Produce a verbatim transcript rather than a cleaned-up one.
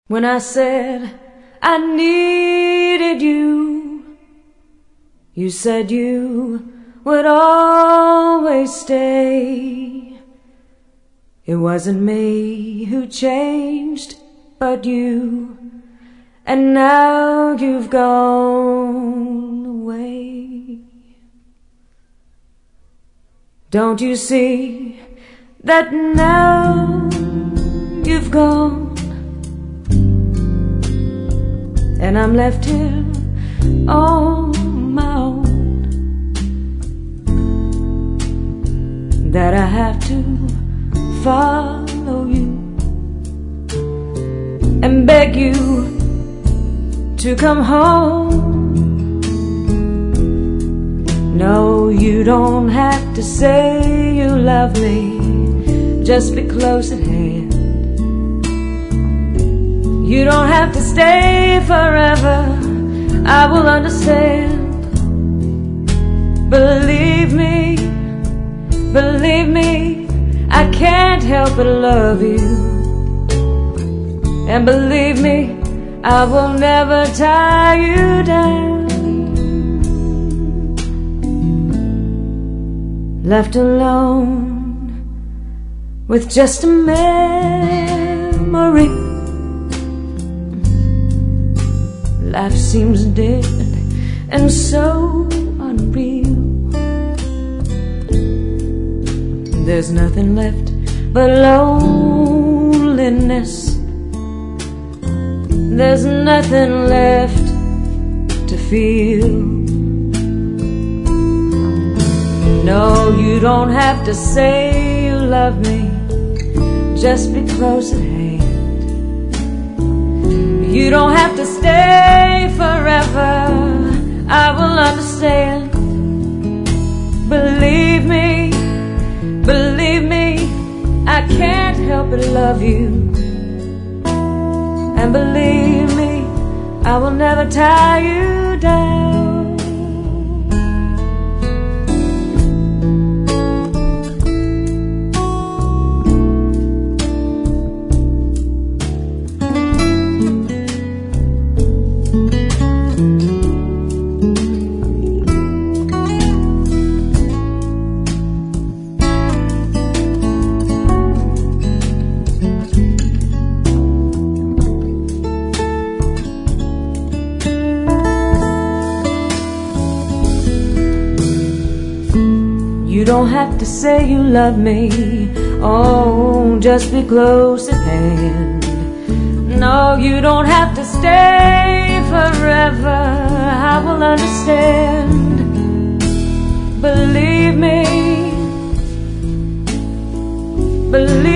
When I said I needed you, you said you would always stay. It wasn't me who changed, but you, and now you've gone away. Don't you see that now you've gone, and I'm left here on my own, that I have to follow you and beg you to come home. No, you don't have to say you love me, just be close at hand. You don't have to stay forever, I will understand. Believe me, believe me, I can't help but love you. And believe me, I will never tie you down. Left alone with just a memory, life seems dead and so unreal. There's nothing left but loneliness. There's nothing left to feel. No, you don't have to say you love me, just be close at hand. You don't have to stay forever, I will understand. Believe me, believe me, I can't help but love you. And believe me, I will never tie you down. You don't have to say you love me, oh, just be close at hand. No, you don't have to stay forever, I will understand. Believe me, believe